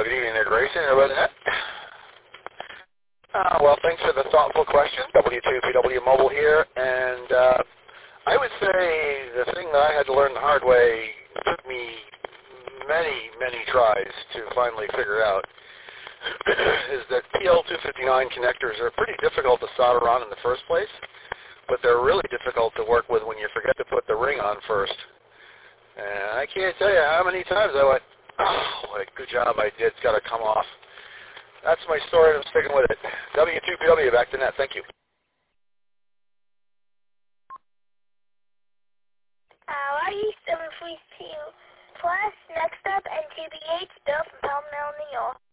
Good evening, there, Grayson. How about that? Well, thanks for the thoughtful question. W2PW Mobile here, and I would say the thing that I had to learn the hard way took me many, many tries to finally figure out is that PL259 connectors are pretty difficult to solder on in the first place, but they're really difficult to work with when you forget to put the ring on first. And I can't tell you how many times I went, oh, what a good job I did. It's got to come off. That's my story, and I'm sticking with it. W2PW, back to net. Thank you. RE732 Plus, next up, NTBH, Bill from Palm Mill, New York.